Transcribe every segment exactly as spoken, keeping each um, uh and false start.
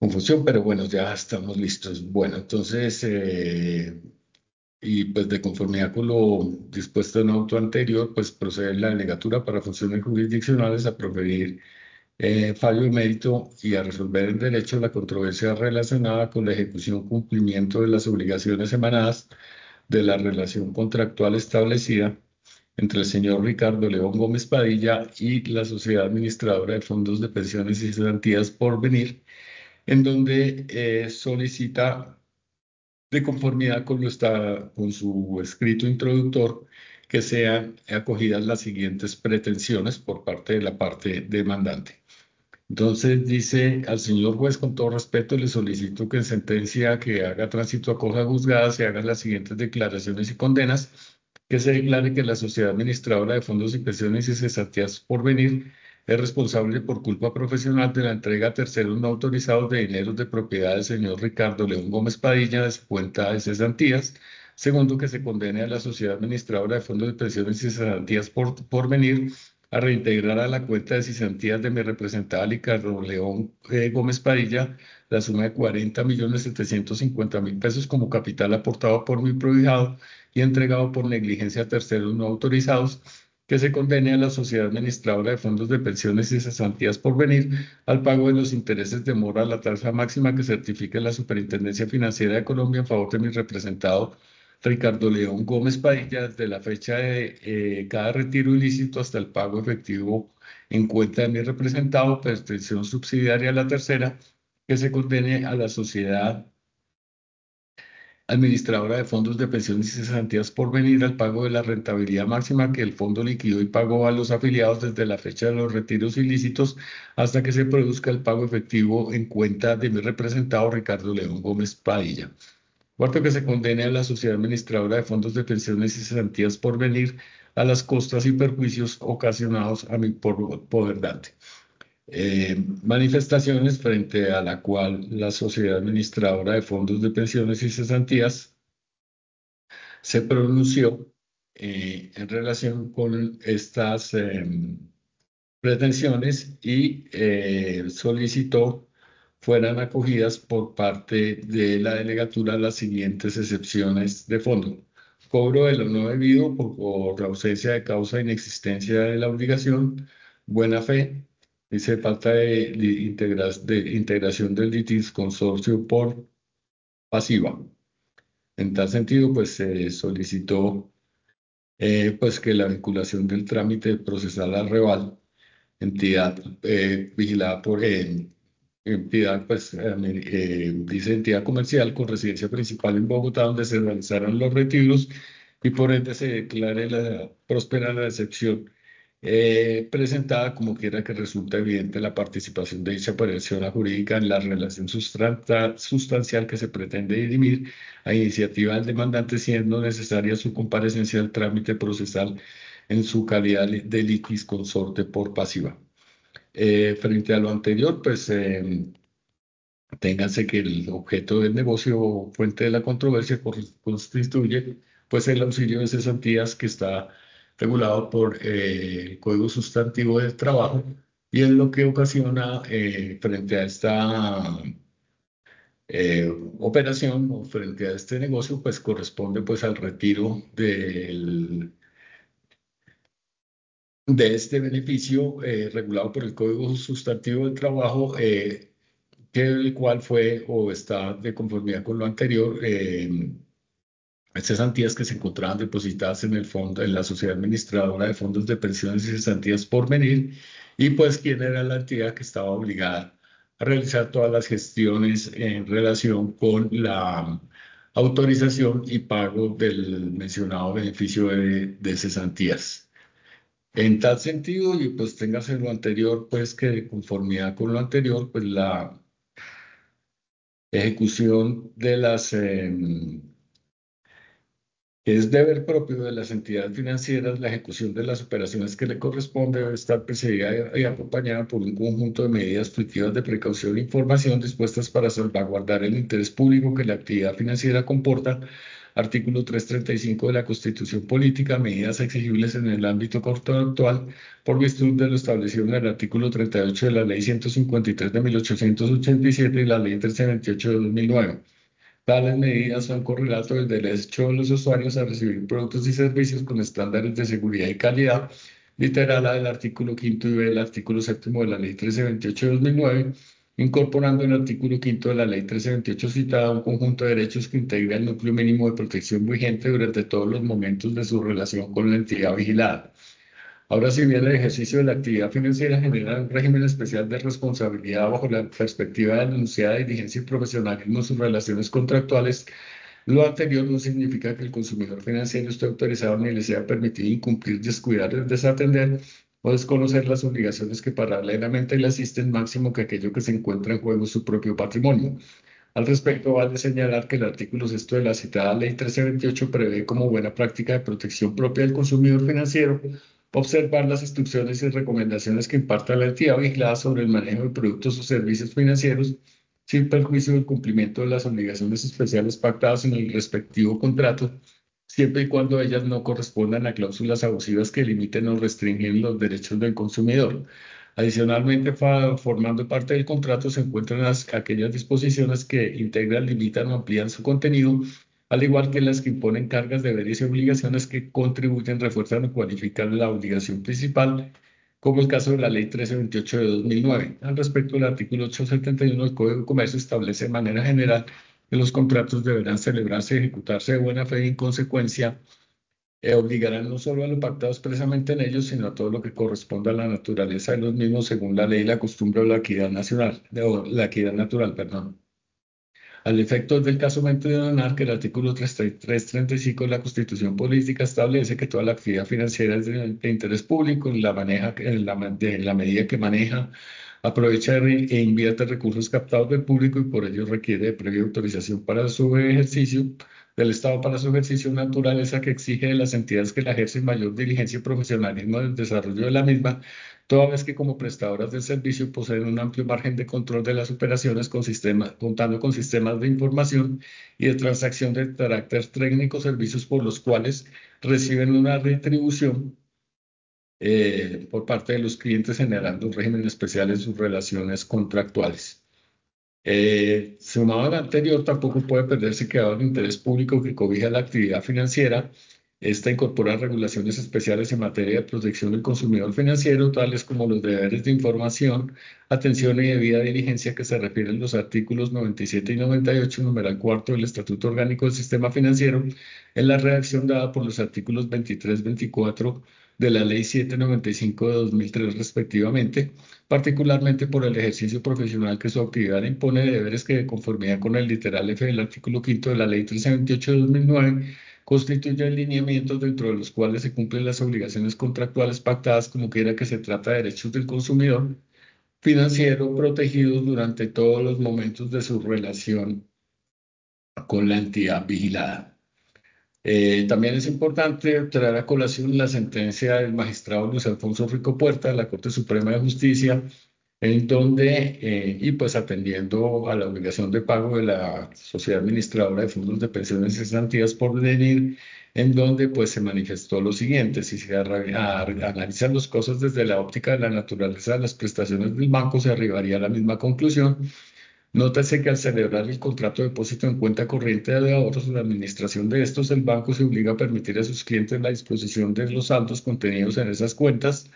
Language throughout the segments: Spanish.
confusión, pero bueno, ya estamos listos. Bueno, entonces, eh, y pues de conformidad con lo dispuesto en auto anterior, pues procede la delegatura para funciones jurisdiccionales a proferir eh, fallo de mérito y a resolver en derecho la controversia relacionada con la ejecución cumplimiento de las obligaciones emanadas de la relación contractual establecida entre el señor Ricardo León Gómez Padilla y la Sociedad Administradora de Fondos de Pensiones y Cesantías Porvenir, en donde eh, solicita, de conformidad con, lo está, con su escrito introductor, que sean acogidas las siguientes pretensiones por parte de la parte demandante. Entonces dice al señor juez, con todo respeto, le solicito que en sentencia que haga tránsito a cosa juzgada se hagan las siguientes declaraciones y condenas, que se declare que la sociedad administradora de fondos y pensiones y cesantías por venir es responsable por culpa profesional de la entrega a terceros no autorizados de dineros de propiedad del señor Ricardo León Gómez Padilla de su cuenta de cesantías. Segundo, que se condene a la sociedad administradora de fondos de pensiones y cesantías por, por venir a reintegrar a la cuenta de cesantías de mi representado Ricardo León eh, Gómez Padilla la suma de cuarenta millones setecientos cincuenta mil pesos como capital aportado por mi prohijado y entregado por negligencia a terceros no autorizados, que se condene a la sociedad administradora de fondos de pensiones y cesantías por venir al pago de los intereses de mora a la tasa máxima que certifique la Superintendencia Financiera de Colombia en favor de mi representado Ricardo León Gómez Padilla, desde la fecha de eh, cada retiro ilícito hasta el pago efectivo en cuenta de mi representado, prestación subsidiaria a la tercera, que se condene a la sociedad administradora de fondos de pensiones y cesantías por venir al pago de la rentabilidad máxima que el fondo liquidó y pagó a los afiliados desde la fecha de los retiros ilícitos hasta que se produzca el pago efectivo en cuenta de mi representado Ricardo León Gómez Padilla. Cuarto, que se condene a la sociedad administradora de fondos de pensiones y cesantías por venir a las costas y perjuicios ocasionados a mi por, poder dante. Eh, manifestaciones frente a la cual la sociedad administradora de fondos de pensiones y cesantías se pronunció eh, en relación con estas eh, pretensiones y eh, solicitó fueran acogidas por parte de la delegatura las siguientes excepciones de fondo. Cobro de lo no debido por, por ausencia de causa e inexistencia de la obligación, buena fe, dice falta de, de integra- de integración del litis consorcio por pasiva. En tal sentido, pues se solicitó eh, pues que la vinculación del trámite procesal al Reval, entidad eh, vigilada por eh, entidad, pues, eh, eh, dice entidad comercial con residencia principal en Bogotá, donde se realizaron los retiros y por ende se declare la próspera la excepción eh, presentada, como quiera que resulte evidente la participación de dicha persona jurídica en la relación sustranta- sustancial que se pretende dirimir a iniciativa del demandante, siendo necesaria su comparecencia al trámite procesal en su calidad de litis consorte por pasiva. Eh, frente a lo anterior, pues eh, ténganse que el objeto del negocio o fuente de la controversia cor- constituye pues el auxilio de cesantías que está regulado por eh, el Código Sustantivo del Trabajo y es lo que ocasiona eh, frente a esta eh, operación o frente a este negocio pues corresponde pues al retiro del, de este beneficio eh, regulado por el Código Sustantivo del Trabajo, eh, que el cual fue o está de conformidad con lo anterior, eh, cesantías que se encontraban depositadas en el fondo, en la sociedad administradora de fondos de pensiones y cesantías por venir, y pues quién era la entidad que estaba obligada a realizar todas las gestiones en relación con la autorización y pago del mencionado beneficio de, de cesantías. En tal sentido, y pues téngase lo anterior, pues que de conformidad con lo anterior, pues la ejecución de las, eh, es deber propio de las entidades financieras, la ejecución de las operaciones que le corresponde debe estar precedida y acompañada por un conjunto de medidas efectivas de precaución e información dispuestas para salvaguardar el interés público que la actividad financiera comporta, Artículo trescientos treinta y cinco de la Constitución Política, medidas exigibles en el ámbito contractual por virtud de lo establecido en el artículo treinta y ocho de la Ley ciento cincuenta y tres de mil ochocientos ochenta y siete y la Ley trescientos veintiocho de dos mil nueve. Tales medidas son correlato del derecho de los usuarios a recibir productos y servicios con estándares de seguridad y calidad, literal A del artículo quinto y B del artículo séptimo de la Ley trescientos veintiocho de dos mil nueve, incorporando en el artículo quinto de la Ley trescientos veintiocho citada un conjunto de derechos que integra el núcleo mínimo de protección vigente durante todos los momentos de su relación con la entidad vigilada. Ahora, si bien el ejercicio de la actividad financiera genera un régimen especial de responsabilidad bajo la perspectiva de la enunciada diligencia y profesionalismo en sus relaciones contractuales, lo anterior no significa que el consumidor financiero esté autorizado ni le sea permitido incumplir, descuidar, desatender o desconocer las obligaciones que paralelamente le asisten, máximo que aquello que se encuentra en juego es su propio patrimonio. Al respecto, vale señalar que el artículo sexto de la citada Ley trescientos veintiocho prevé como buena práctica de protección propia del consumidor financiero observar las instrucciones y recomendaciones que imparta la entidad vigilada sobre el manejo de productos o servicios financieros sin perjuicio del cumplimiento de las obligaciones especiales pactadas en el respectivo contrato, siempre y cuando ellas no correspondan a cláusulas abusivas que limiten o restringen los derechos del consumidor. Adicionalmente, formando parte del contrato se encuentran las, aquellas disposiciones que integran, limitan o amplían su contenido, al igual que las que imponen cargas, deberes y obligaciones que contribuyen, refuerzan o cualifican la obligación principal, como el caso de la Ley trece veintiocho de dos mil nueve. Al respecto, el artículo ochocientos setenta y uno del Código de Comercio establece de manera general que los contratos deberán celebrarse y ejecutarse de buena fe y en consecuencia eh, obligarán no solo a lo pactado expresamente en ellos, sino a todo lo que corresponda a la naturaleza de los mismos según la ley, la costumbre o la equidad nacional, o la equidad natural, perdón. Al efecto del caso mencionar que el artículo trescientos treinta y cinco de la Constitución Política establece que toda la actividad financiera es de, de interés público en la, maneja, en la, de, la medida que maneja, aprovecha e invierte recursos captados del público y por ello requiere de previa autorización para su ejercicio del Estado para su ejercicio, naturaleza que exige de las entidades que la ejercen mayor diligencia y profesionalismo en el desarrollo de la misma, toda vez que como prestadoras del servicio poseen un amplio margen de control de las operaciones con sistemas, contando con sistemas de información y de transacción de carácter técnico, servicios por los cuales reciben una retribución eh, por parte de los clientes, generando un régimen especial en sus relaciones contractuales. Eh, sumado al anterior, tampoco puede perderse que dado el interés público que cobija la actividad financiera, esta incorpora regulaciones especiales en materia de protección del consumidor financiero, tales como los deberes de información, atención y debida diligencia que se refieren los artículos noventa y siete y noventa y ocho, numeral cuarto del Estatuto Orgánico del Sistema Financiero, en la redacción dada por los artículos veintitrés, veinticuatro de la Ley setecientos noventa y cinco de dos mil tres respectivamente, particularmente por el ejercicio profesional que su actividad le impone de deberes que, de conformidad con el literal F del artículo quinto de la Ley trescientos veintiocho de dos mil nueve, constituyen lineamientos dentro de los cuales se cumplen las obligaciones contractuales pactadas, como quiera que se trata de derechos del consumidor financiero protegidos durante todos los momentos de su relación con la entidad vigilada. Eh, también es importante traer a colación la sentencia del magistrado Luis Alfonso Rico Puerta de la Corte Suprema de Justicia, en donde, eh, y pues atendiendo a la obligación de pago de la Sociedad Administradora de Fondos de Pensiones y Cesantías por venir, en donde pues se manifestó lo siguiente: si se arra- a- analizan las cosas desde la óptica de la naturaleza de las prestaciones del banco, se arribaría a la misma conclusión. Nótese que al celebrar el contrato de depósito en cuenta corriente de ahorros, la administración de estos, el banco se obliga a permitir a sus clientes la disposición de los saldos contenidos en esas cuentas,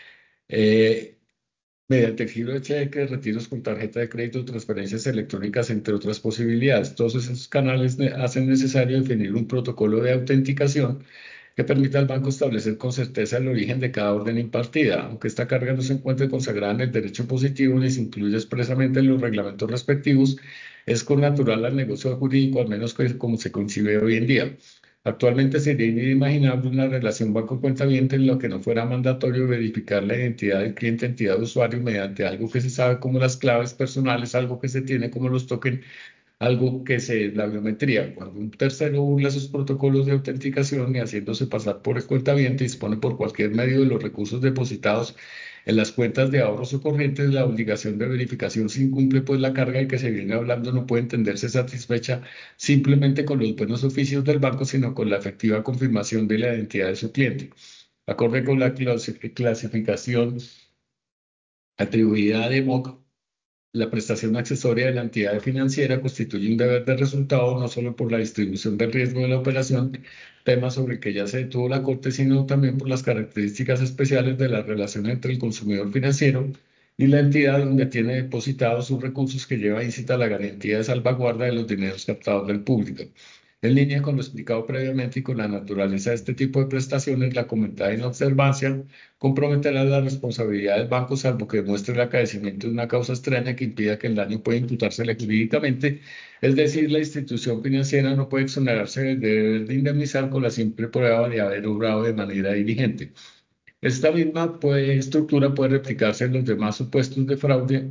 eh, mediante el giro de cheques, retiros con tarjeta de crédito, transferencias electrónicas, entre otras posibilidades. Todos esos canales ne- hacen necesario definir un protocolo de autenticación que permita al banco establecer con certeza el origen de cada orden impartida. Aunque esta carga no se encuentre consagrada en el derecho positivo ni se incluye expresamente en los reglamentos respectivos, es connatural al negocio jurídico, al menos que- como se concibe hoy en día. Actualmente sería inimaginable una relación banco-cuentaviente en lo que no fuera mandatorio verificar la identidad del cliente, entidad de usuario, mediante algo que se sabe como las claves personales, algo que se tiene como los tokens, algo que se la biometría. Cuando un tercero burla sus protocolos de autenticación y haciéndose pasar por el cuentaviente, dispone por cualquier medio de los recursos depositados En las cuentas de ahorros o corrientes, la obligación de verificación se incumple, pues la carga de que se viene hablando no puede entenderse satisfecha simplemente con los buenos oficios del banco, sino con la efectiva confirmación de la identidad de su cliente. Acorde con la clasi- clasificación atribuida a DEMOC, la prestación accesoria de la entidad financiera constituye un deber de resultado no solo por la distribución del riesgo de la operación, tema sobre el que ya se detuvo la Corte, sino también por las características especiales de la relación entre el consumidor financiero y la entidad donde tiene depositados sus recursos, que lleva íncita la garantía de salvaguarda de los dineros captados del público. En línea con lo explicado previamente y con la naturaleza de este tipo de prestaciones, la comentada inobservancia comprometerá la responsabilidad del banco, salvo que demuestre el acaecimiento de una causa extraña que impida que el daño pueda imputársele jurídicamente. Es decir, la institución financiera no puede exonerarse del deber de indemnizar con la simple prueba de haber obrado de manera diligente. Esta misma puede- estructura puede replicarse en los demás supuestos de fraude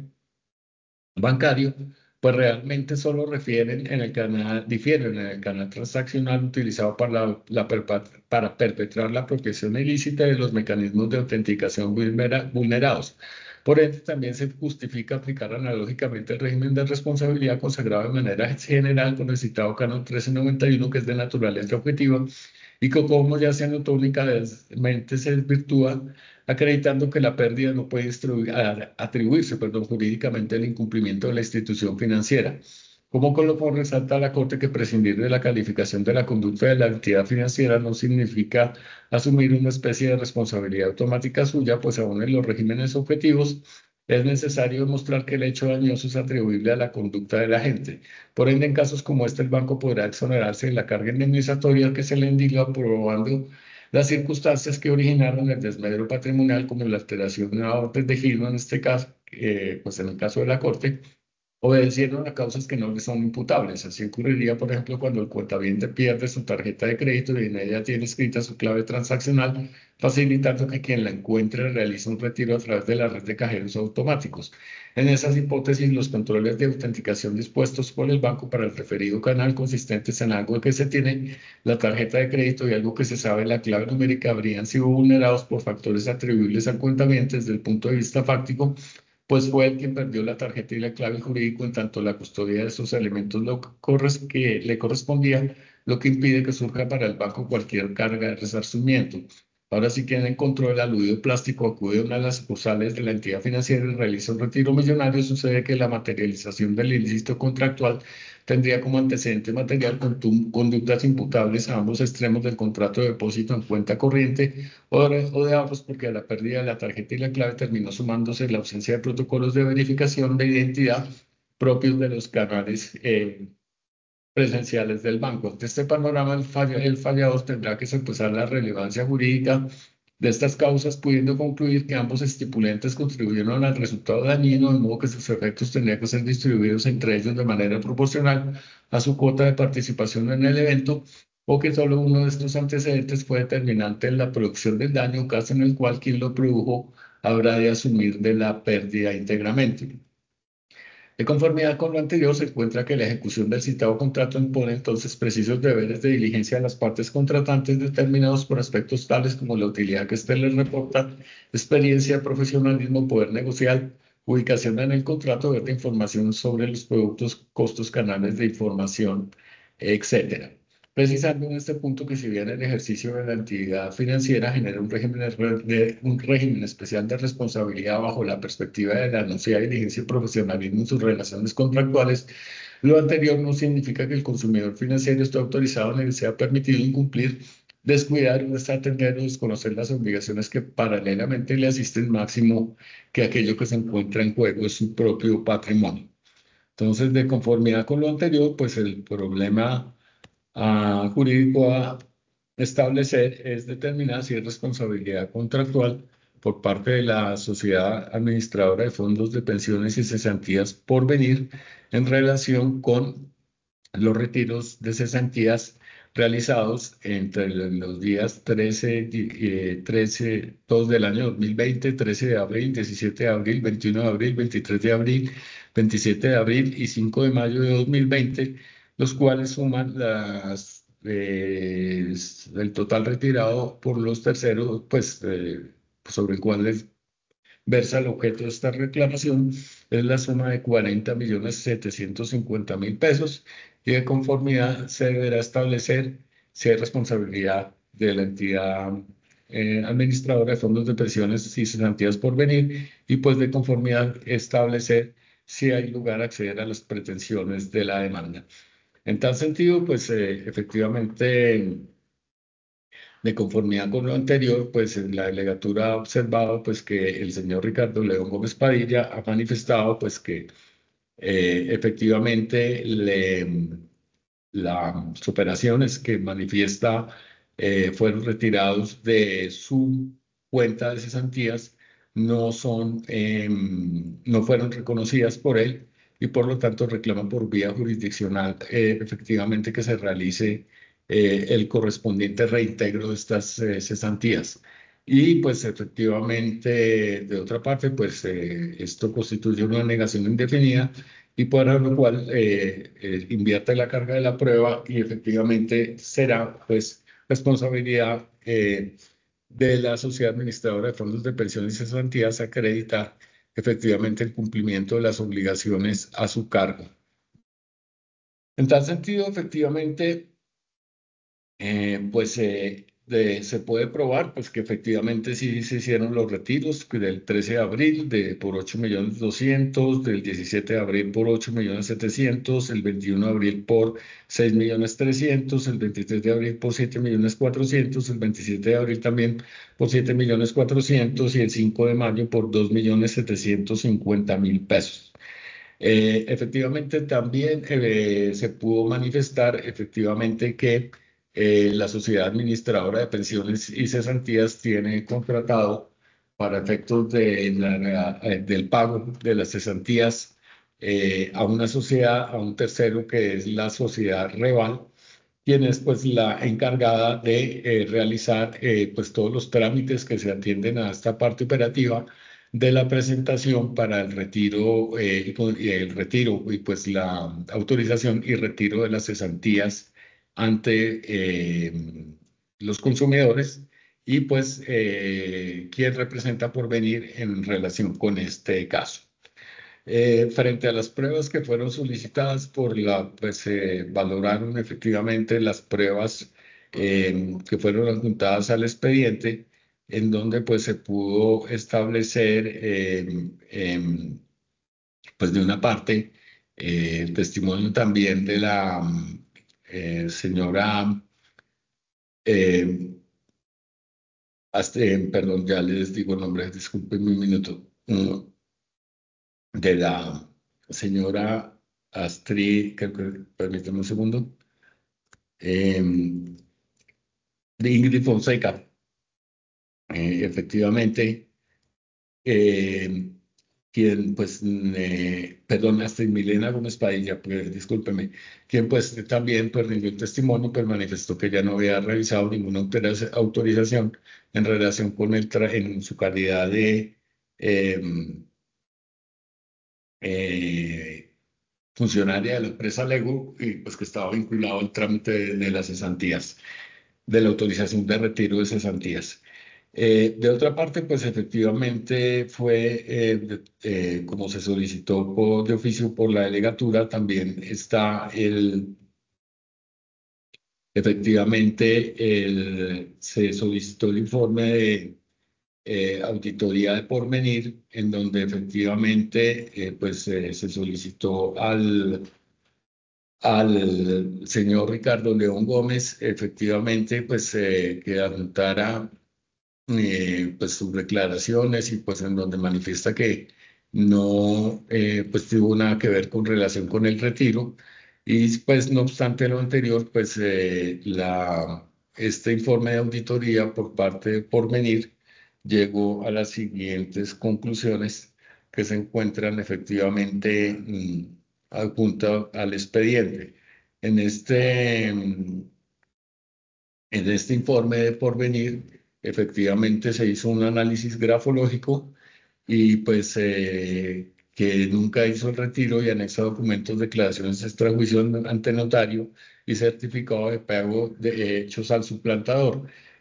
bancario, pues realmente solo refieren en el canal, difieren en el canal transaccional utilizado para, la, la perpa- para perpetrar la apropiación ilícita de los mecanismos de autenticación vulnera- vulnerados. Por ende, también se justifica aplicar analógicamente el régimen de responsabilidad consagrado de manera general con el citado canon mil trescientos noventa y uno, que es de naturaleza objetiva, y que, como ya se anotó, únicamente se desvirtúa acreditando que la pérdida no puede atribuirse, perdón, jurídicamente al incumplimiento de la institución financiera. Como colofón, resalta la Corte que prescindir de la calificación de la conducta de la entidad financiera no significa asumir una especie de responsabilidad automática suya, pues aún en los regímenes objetivos es necesario demostrar que el hecho dañoso es atribuible a la conducta del agente. Por ende, en casos como este, el banco podrá exonerarse de la carga indemnizatoria que se le indica, probando las circunstancias que originaron el desmedro patrimonial, como la alteración a orden de giro en este caso, eh, pues en el caso de la Corte, obedecieron a causas que no le son imputables. Así ocurriría, por ejemplo, cuando el cuentaviente pierde su tarjeta de crédito y en ella tiene escrita su clave transaccional, facilitando que quien la encuentre realice un retiro a través de la red de cajeros automáticos. En esas hipótesis, los controles de autenticación dispuestos por el banco para el referido canal, consistentes en algo que se tiene la tarjeta de crédito y algo que se sabe la clave numérica, habrían sido vulnerados por factores atribuibles al cuentaviente desde el punto de vista fáctico, pues fue el quien perdió la tarjeta y la clave jurídico, en tanto la custodia de esos elementos lo corres- que le correspondía, lo que impide que surja para el banco cualquier carga de resarcimiento. Ahora, si quien encontró el aludido plástico acude a una de las sucursales de la entidad financiera y realiza un retiro millonario, sucede que la materialización del ilícito contractual tendría como antecedente material contu- conductas imputables a ambos extremos del contrato de depósito en cuenta corriente o de, o de ahorros, porque a la pérdida de la tarjeta y la clave terminó sumándose la ausencia de protocolos de verificación de identidad propios de los canales eh, presenciales del banco. Ante este panorama, el, falla- el fallador tendrá que sopesar la relevancia jurídica de estas causas, pudiendo concluir que ambos estipulantes contribuyeron al resultado dañino, de modo que sus efectos tendrían que ser distribuidos entre ellos de manera proporcional a su cuota de participación en el evento, o que solo uno de estos antecedentes fue determinante en la producción del daño, caso en el cual quien lo produjo habrá de asumir de la pérdida íntegramente. De conformidad con lo anterior, se encuentra que la ejecución del citado contrato impone entonces precisos deberes de diligencia a las partes contratantes, determinados por aspectos tales como la utilidad que éste les reporta, experiencia, profesionalismo, poder negociar, ubicación en el contrato, ver de información sobre los productos, costos, canales de información, etcétera. Precisando en este punto que, si bien el ejercicio de la actividad financiera genera un régimen, de, un régimen especial de responsabilidad bajo la perspectiva de la anunciada diligencia y profesionalismo en sus relaciones contractuales, lo anterior no significa que el consumidor financiero esté autorizado ni le sea permitido incumplir, descuidar, desatender o desconocer las obligaciones que paralelamente le asisten, máximo que aquello que se encuentra en juego es su propio patrimonio. Entonces, de conformidad con lo anterior, pues el problema ah, jurídico a establecer es determinar si es responsabilidad contractual por parte de la sociedad administradora de fondos de pensiones y cesantías por venir en relación con los retiros de cesantías realizados entre los días trece, eh, trece, dos del año dos mil veinte, trece de abril, diecisiete de abril, veintiuno de abril, veintitrés de abril, veintisiete de abril y cinco de mayo de dos mil veinte, los cuales suman las, eh, el total retirado por los terceros, pues, eh, sobre el cual versa el objeto de esta reclamación, es la suma de cuarenta millones setecientos cincuenta mil pesos y de conformidad se deberá establecer si hay responsabilidad de la entidad eh, administradora de fondos de pensiones y cesantías por venir y pues de conformidad establecer si hay lugar a acceder a las pretensiones de la demanda. En tal sentido, pues eh, efectivamente, de conformidad con lo anterior, pues en la delegatura ha observado pues que el señor Ricardo León Gómez Padilla ha manifestado pues que eh, efectivamente le, las operaciones que manifiesta eh, fueron retirados de su cuenta de cesantías no son, eh, no fueron reconocidas por él y por lo tanto reclama por vía jurisdiccional eh, efectivamente que se realice eh, el correspondiente reintegro de estas eh, cesantías. Y pues efectivamente, de otra parte, pues eh, esto constituye una negación indefinida y para lo cual eh, eh, invierte la carga de la prueba y efectivamente será pues responsabilidad eh, de la sociedad administradora de fondos de pensiones y cesantías acreditar efectivamente el cumplimiento de las obligaciones a su cargo. En tal sentido, efectivamente, eh, pues eh, de- se puede probar pues, que efectivamente sí se hicieron los retiros que del trece de abril de, por ocho millones doscientos, del diecisiete de abril por ocho millones setecientos, el veintiuno de abril por seis millones trescientos, el veintitrés de abril por siete millones cuatrocientos, el veintisiete de abril también por siete millones cuatrocientos y el cinco de mayo por dos millones setecientos cincuenta mil pesos. Eh, efectivamente, también eh, se pudo manifestar efectivamente que eh, la sociedad administradora de pensiones y cesantías tiene contratado para efectos de la- eh, del pago de las cesantías eh, a una sociedad, a un tercero que es la sociedad Reval, quien es pues la encargada de eh, realizar eh, pues todos los trámites que se atienden a esta parte operativa de la presentación para el retiro, eh, y con- y el retiro y pues la autorización y retiro de las cesantías ante eh, los consumidores y pues eh, quien representa por venir en relación con este caso. Eh, frente a las pruebas que fueron solicitadas por la, pues se valoraron efectivamente las pruebas eh, que fueron adjuntadas al expediente, en donde pues se pudo establecer, eh, em, pues de una parte, eh, el testimonio también de la mm, eh, señora, eh, Ast- eh, perdón, ya les digo el nombre, disculpen un minuto. Mm, de la señora Astrid, creo que, permítame un segundo, eh, de Ingrid Fonseca. Eh, efectivamente, eh, quien pues, mm, eh, perdón, Astrid Milena Gómez Padilla, pues, discúlpeme, quien pues también pues rindió un testimonio, pues manifestó que ya no había realizado ninguna autoriza- autorización en relación con el tra- en su calidad de eh, eh, funcionaria de la empresa Lego y pues que estaba vinculado al trámite de, de las cesantías, de la autorización de retiro de cesantías. Eh, de otra parte, pues efectivamente fue, eh, de- eh, como se solicitó por, de oficio por la delegatura, también está el, efectivamente, el, se solicitó el informe de eh, auditoría de porvenir, en donde efectivamente, eh, pues eh, se solicitó al al señor Ricardo León Gómez, efectivamente, pues eh, que adjuntara eh, pues sus declaraciones y pues en donde manifiesta que no eh, pues tuvo nada que ver con relación con el retiro y pues no obstante lo anterior, pues eh, la, este informe de auditoría por parte de Porvenir llegó a las siguientes conclusiones que se encuentran efectivamente mm, adjunta al expediente. En este, mm, en este informe de Porvenir, efectivamente se hizo un análisis grafológico y pues eh, que nunca hizo el retiro y anexa documentos, declaraciones de extrajuicio ante notario y certificado de pago de hechos al suplantador.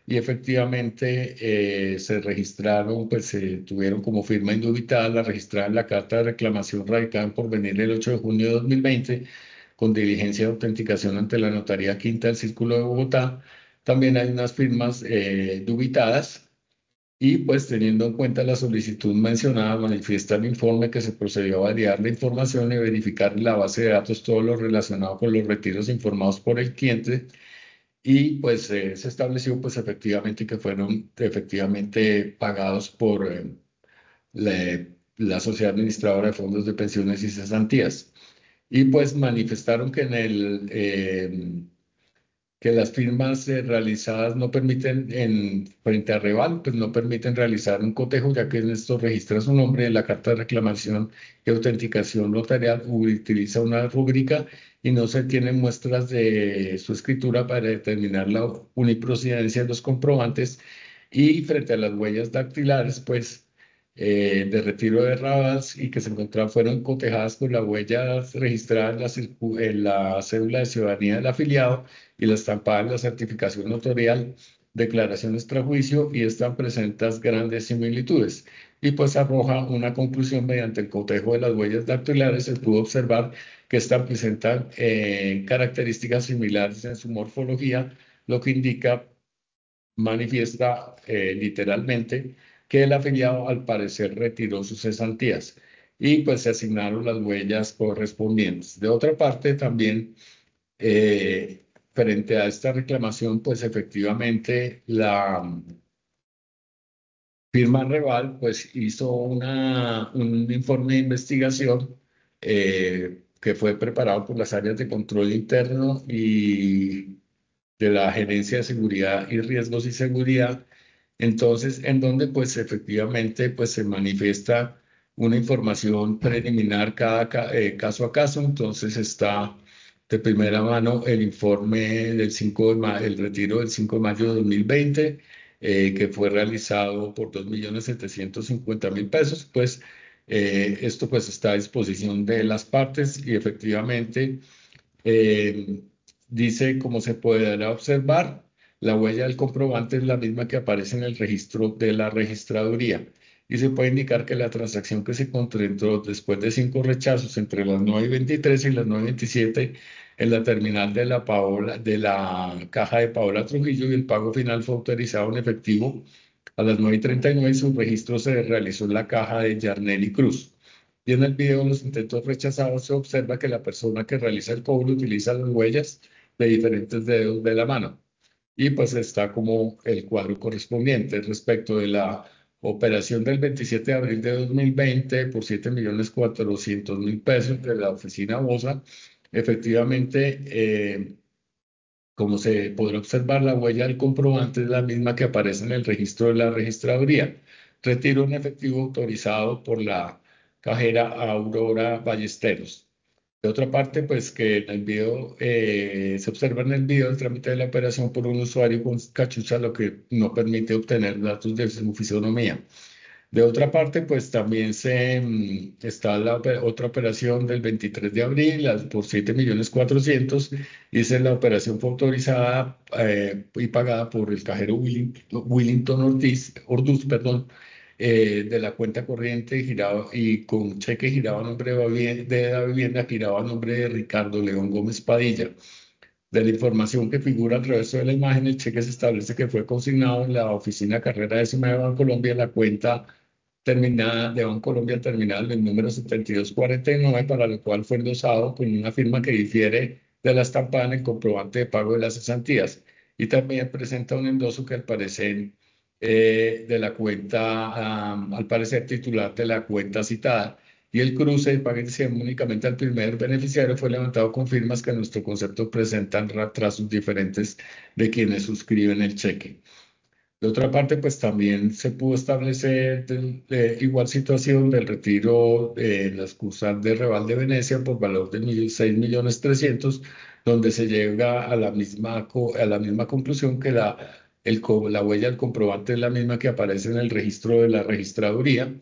y efectivamente eh, se registraron, pues se tuvieron como firma indubitada la registrada en la carta de reclamación radicada en Porvenir el ocho de junio de dos mil veinte con diligencia de autenticación ante la Notaría Quinta del Círculo de Bogotá. También hay unas firmas eh, dubitadas y pues teniendo en cuenta la solicitud mencionada, manifiesta el informe que se procedió a validar la información y verificar en la base de datos todo lo relacionado con los retiros informados por el cliente y pues eh, se estableció pues efectivamente que fueron efectivamente pagados por eh, la, la Sociedad Administradora de Fondos de Pensiones y Cesantías. Y pues manifestaron que en el, eh, que las firmas eh, realizadas no permiten, en, frente a Reval, pues no permiten realizar un cotejo, ya que en esto registra su nombre en la carta de reclamación y autenticación notarial, utiliza una rúbrica y no se tienen muestras de su escritura para determinar la uniprocedencia de los comprobantes y frente a las huellas dactilares, pues eh, de retiro de rabas y que se encontraron, fueron cotejadas con la huella registrada en la, circu- en la cédula de ciudadanía del afiliado y la estampada en la certificación notarial, declaración extrajuicio y están presentes grandes similitudes. Y pues arroja una conclusión mediante el cotejo de las huellas dactilares, se pudo observar que están presentan eh, características similares en su morfología, lo que indica, manifiesta eh, literalmente que el afiliado al parecer retiró sus cesantías y pues se asignaron las huellas correspondientes. De otra parte, también eh, frente a esta reclamación, pues efectivamente la firma Reval pues hizo una, un informe de investigación eh, que fue preparado por las áreas de control interno y de la Gerencia de Seguridad y Riesgos y Seguridad. Entonces, en donde pues efectivamente pues se manifiesta una información preliminar cada ca- eh, caso a caso. Entonces está de primera mano el informe del cinco de mayo, el retiro del cinco de mayo de dos mil veinte, eh, que fue realizado por dos millones setecientos cincuenta mil pesos. Pues eh, esto pues está a disposición de las partes y efectivamente eh, dice, como se podrá observar, la huella del comprobante es la misma que aparece en el registro de la registraduría y se puede indicar que la transacción que se concretó después de cinco rechazos entre las nueve y veintitrés y las nueve y veintisiete en la terminal de la, Paola, de la caja de Paola Trujillo y el pago final fue autorizado en efectivo a las nueve y treinta y nueve y su registro se realizó en la caja de Yarnelli Cruz. Y en el video, en los intentos rechazados, se observa que la persona que realiza el cobro utiliza las huellas de diferentes dedos de la mano. Y pues está como el cuadro correspondiente respecto de la operación del veintisiete de abril de dos mil veinte por siete millones cuatrocientos mil pesos de la oficina Bosa. Efectivamente, eh, como se podrá observar, la huella del comprobante es la misma que aparece en el registro de la registraduría. Retiro en efectivo autorizado por la cajera Aurora Ballesteros. De otra parte, pues que en el video, eh, se observa en el video el trámite de la operación por un usuario con cachucha, lo que no permite obtener datos de su fisonomía. De otra parte, pues también se, mm, está la ope- otra operación del veintitrés de abril las- por siete millones cuatrocientos. Dice la operación fue autorizada eh, y pagada por el cajero Willing- Willington Ortiz, Orduz, perdón, eh, de la cuenta corriente giraba, y con cheque giraba a nombre de, Bavie- de la vivienda, giraba a nombre de Ricardo León Gómez Padilla. De la información que figura al reverso de la imagen, el cheque se establece que fue consignado en la oficina Carrera Décima de Bancolombia, en la cuenta terminada de Bancolombia, terminada en el número setenta y dos cuarenta y nueve, para lo cual fue endosado con una firma que difiere de la estampada en el comprobante de pago de las cesantías. Y también presenta un endoso que al parecer eh, de la cuenta, am, al parecer titular de la cuenta citada. Y el cruce de paguese únicamente al primer beneficiario fue levantado con firmas que en nuestro concepto presentan trazos diferentes de quienes suscriben el cheque. De otra parte, pues también se pudo establecer del- de igual situación del retiro de la sucursal de Reval de Venecia por valor de mil- seis millones trescientos, donde se llega a la misma, co- a la misma conclusión que la, el, co- la huella del comprobante es la misma que aparece en el registro de la registraduría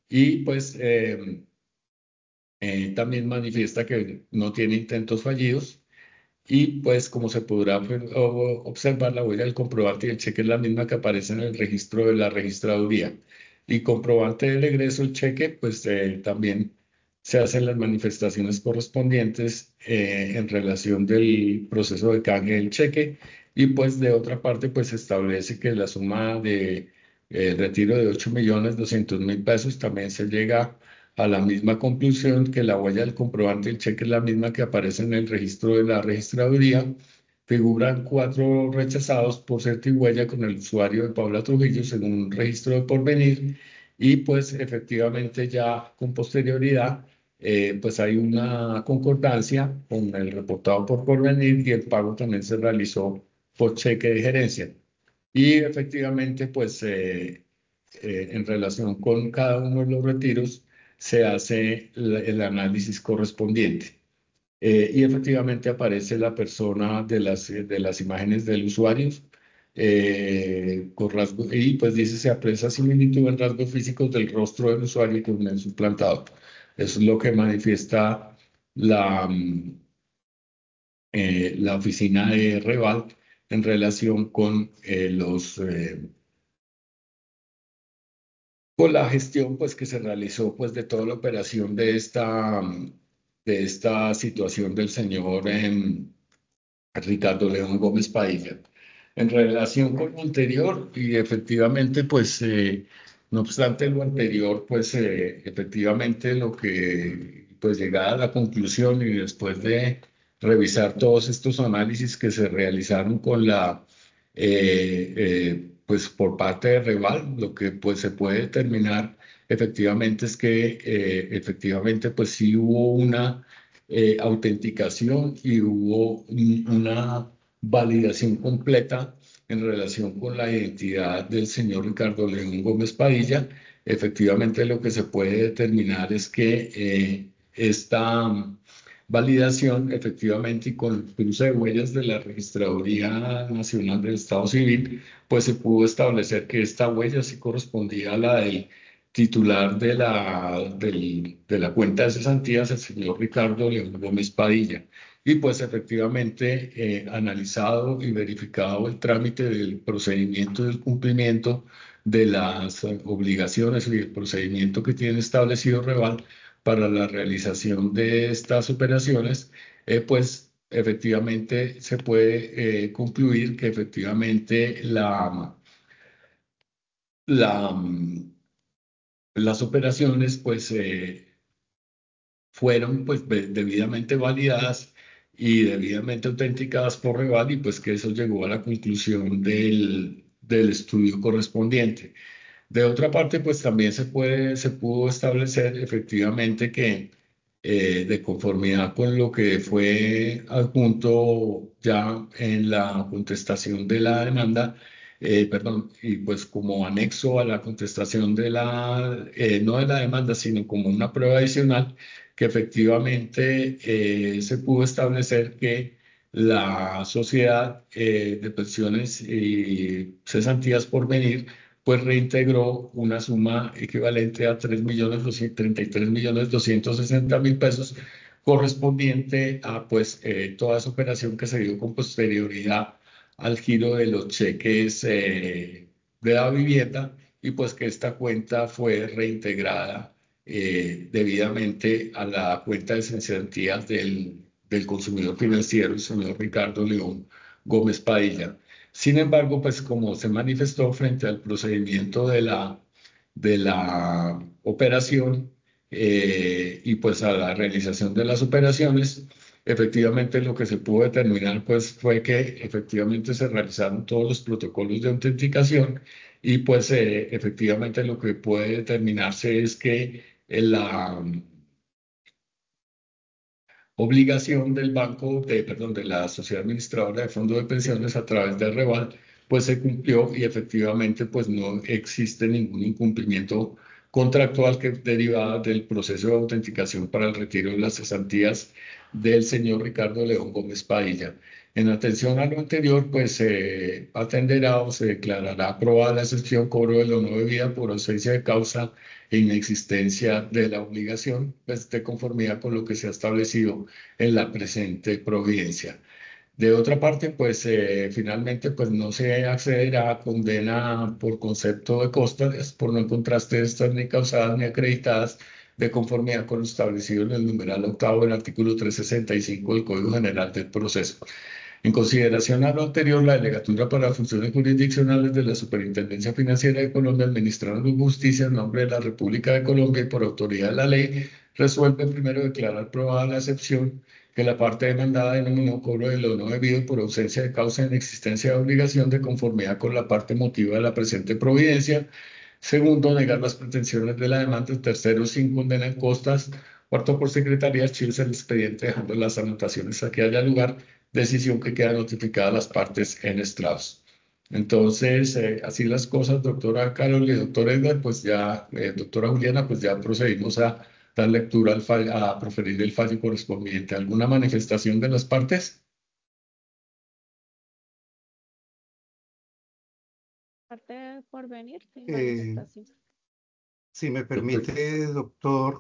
y pues eh, eh, también manifiesta que no tiene intentos fallidos Y pues como se podrá pues, o- observar, la huella del comprobante y el cheque es la misma que aparece en el registro de la registraduría. Y comprobante del egreso, el cheque, pues eh, también se hacen las manifestaciones correspondientes eh, en relación del proceso de canje del cheque. Y pues de otra parte, pues se establece que la suma de eh, retiro de ocho millones doscientos mil pesos también se llega a la misma conclusión, que la huella del comprobante del cheque es la misma que aparece en el registro de la registraduría. Figuran cuatro rechazados por certihuella con el usuario de Paula Trujillo según un registro de porvenir, y pues efectivamente ya con posterioridad eh, pues hay una concordancia con el reportado por porvenir, y el pago también se realizó por cheque de gerencia. Y efectivamente, pues eh, eh, en relación con cada uno de los retiros se hace la- el análisis correspondiente. Eh, y efectivamente aparece la persona de las, de las imágenes del usuario eh, con rasgo- y pues dice se aprecia similitud en rasgos físicos del rostro del usuario con el suplantado. Eso es lo que manifiesta la, mm, eh, la oficina de Reval en relación con eh, los eh, con la gestión pues que se realizó pues de toda la operación de esta mm, de esta situación del señor em, Ricardo León Gómez Padilla. En relación con lo anterior, y efectivamente, pues, eh, no obstante lo anterior, pues, eh, efectivamente lo que, pues, llegada a la conclusión y después de revisar todos estos análisis que se realizaron con la, eh, eh, pues, por parte de Reval, lo que, pues, se puede determinar efectivamente es que, eh, efectivamente, pues, sí hubo una eh, autenticación y hubo un- una validación completa en relación con la identidad del señor Ricardo León Gómez Padilla. Efectivamente, lo que se puede determinar es que eh, esta mm, validación, efectivamente, y con el cruce de huellas de la Registraduría Nacional del Estado Civil, pues se pudo establecer que esta huella sí correspondía a la del titular de la, del- de la cuenta de cesantías, el señor Ricardo León Gómez Padilla. Y pues efectivamente, eh, analizado y verificado el trámite del procedimiento del cumplimiento de las eh, obligaciones y el procedimiento que tiene establecido Reval para la realización de estas operaciones, eh, pues efectivamente se puede eh, concluir que efectivamente la, la, mm, las operaciones pues eh, fueron pues ve- debidamente validadas y debidamente autenticadas por Reval, y pues que eso llegó a la conclusión del, del estudio correspondiente. De otra parte, pues también se puede, se pudo establecer efectivamente que eh, de conformidad con lo que fue adjunto ya en la contestación de la demanda, eh, perdón, y pues como anexo a la contestación de la, eh, no de la demanda, sino como una prueba adicional, que efectivamente eh, se pudo establecer que la sociedad eh, de pensiones y cesantías por venir pues reintegró una suma equivalente a tres millones treinta y tres millones doscientos sesenta mil pesos, correspondiente a pues eh, toda esa operación que se dio con posterioridad al giro de los cheques eh, de la vivienda, y pues que esta cuenta fue reintegrada eh, debidamente a la cuenta de cesantías del, del consumidor financiero, el señor Ricardo León Gómez Padilla. Sin embargo, pues como se manifestó frente al procedimiento de la, de la operación eh, y pues a la realización de las operaciones, efectivamente lo que se pudo determinar pues fue que efectivamente se realizaron todos los protocolos de autenticación, y pues eh, efectivamente lo que puede determinarse es que la obligación del banco, de, perdón, de la sociedad administradora de fondos de pensiones a través de Reval, pues se cumplió, y efectivamente pues no existe ningún incumplimiento contractual que derivaba del proceso de autenticación para el retiro de las cesantías del señor Ricardo León Gómez Padilla. En atención a lo anterior, pues se atenderá o se declarará aprobada la excepción cobro de lo no debida por ausencia de causa e inexistencia de la obligación, pues de conformidad con lo que se ha establecido en la presente providencia. De otra parte, pues eh, finalmente pues no se accederá a condena por concepto de costas por no encontraste estas ni causadas ni acreditadas de conformidad con lo establecido en el numeral octavo del artículo trescientos sesenta y cinco del Código General del Proceso. En consideración a lo anterior, la Delegatura para Funciones Jurisdiccionales de la Superintendencia Financiera de Colombia, administrando con justicia en nombre de la República de Colombia y por autoridad de la ley, resuelve primero declarar probada la excepción que la parte demandada denominó cobro de lo no debido por ausencia de causa en existencia de obligación de conformidad con la parte motiva de la presente providencia. Segundo, negar las pretensiones de la demanda. Tercero, sin condena en costas. Cuarto, por secretaría, archivarse el expediente dejando las anotaciones a que haya lugar, decisión que queda notificada a las partes en estrados. Entonces, eh, así las cosas, doctora Carol y doctor Edgar, pues ya, eh, doctora Juliana, pues ya procedimos a dar lectura al fallo, a proferir el fallo correspondiente. ¿Alguna manifestación de las partes? Parte por venir sin Eh, manifestación. si me Doctor, permite, doctor,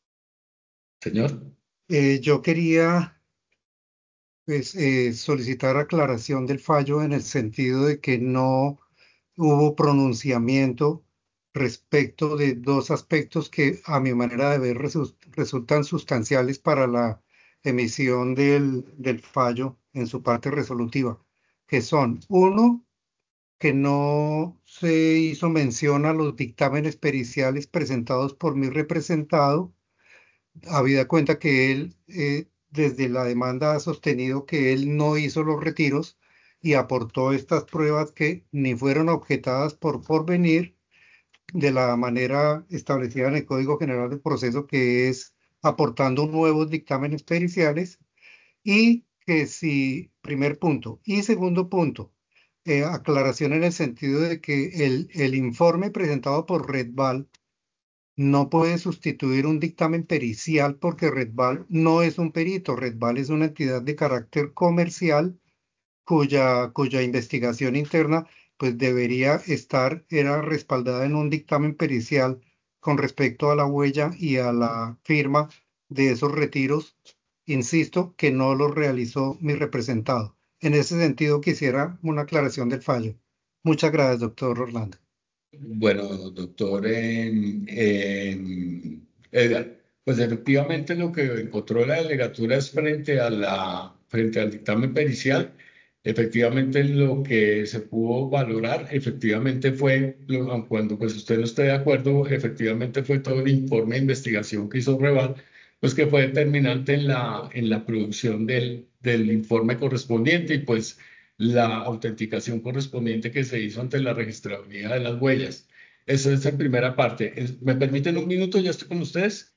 señor. eh, yo quería pues, eh, solicitar aclaración del fallo en el sentido de que no hubo pronunciamiento respecto de dos aspectos que a mi manera de ver resu- resultan sustanciales para la emisión del, del fallo en su parte resolutiva, que son, uno, que no se hizo mención a los dictámenes periciales presentados por mi representado, habida cuenta que él eh, desde la demanda ha sostenido que él no hizo los retiros y aportó estas pruebas que ni fueron objetadas por porvenir de la manera establecida en el Código General del Proceso, que es aportando nuevos dictámenes periciales y que si, primer punto. Y segundo punto, eh, aclaración en el sentido de que el, el informe presentado por Redval no puede sustituir un dictamen pericial porque Redval no es un perito. Redval es una entidad de carácter comercial cuya, cuya investigación interna pues debería estar, era respaldada en un dictamen pericial con respecto a la huella y a la firma de esos retiros, insisto, que no los realizó mi representado. En ese sentido, quisiera una aclaración del fallo. Muchas gracias, doctor Orlando. Bueno, doctor em, em, Edgar, pues efectivamente lo que encontró la delegatura es frente a la, frente al dictamen pericial, efectivamente lo que se pudo valorar, efectivamente fue, lo- aun cuando pues usted no esté de acuerdo, efectivamente fue todo el informe de investigación que hizo Reval, pues que fue determinante en la, en la producción del, del informe correspondiente y pues la autenticación correspondiente que se hizo ante la registraduría de las huellas. Esa es la primera parte. Es- ¿Me permiten un minuto? Ya estoy con ustedes.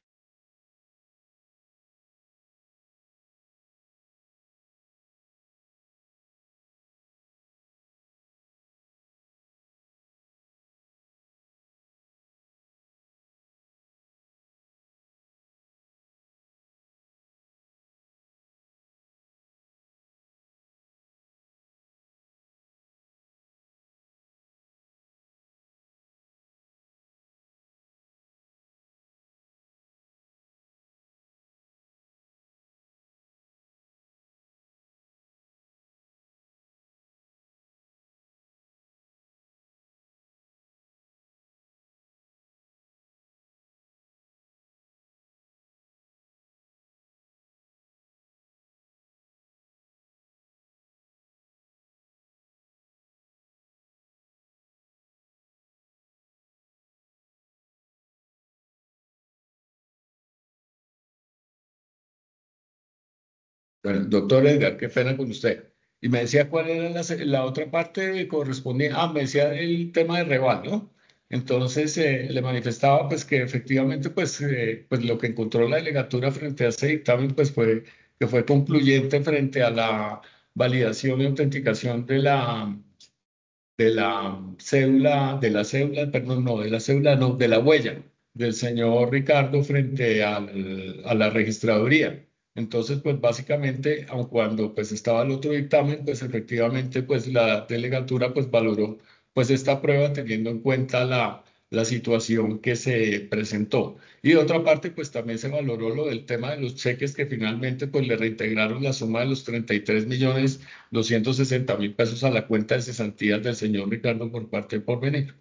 Bueno, doctor Edgar, qué pena con usted. Y me decía cuál era la, se- la otra parte correspondiente. Ah, me decía el tema de Reval, ¿no? Entonces eh, le manifestaba pues que efectivamente pues, eh, pues lo que encontró la delegatura frente a ese dictamen pues fue que fue concluyente frente a la validación y autenticación de la de la cédula, de la cédula, perdón, no, de la cédula, no, de la huella del señor Ricardo frente al- a la registraduría. Entonces, pues básicamente, aun cuando pues estaba el otro dictamen, pues efectivamente, pues la delegatura pues valoró pues esta prueba teniendo en cuenta la, la situación que se presentó. Y de otra parte, pues también se valoró lo del tema de los cheques que finalmente pues le reintegraron la suma de los treinta y tres millones doscientos sesenta mil pesos a la cuenta de cesantías del señor Ricardo por parte de Porvenir.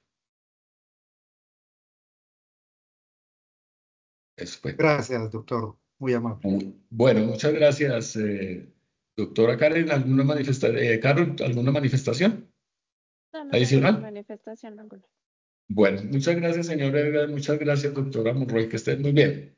Eso fue. Gracias, doctor. Muy amable. Bueno, muchas gracias, eh, doctora Karen. ¿Alguna manifesta eh, Carol, ¿alguna manifestación No, no tengo adicional? manifestación alguna. Bueno, muchas gracias, señor Edgar. Muchas gracias, doctora Monroy. Que estén muy bien.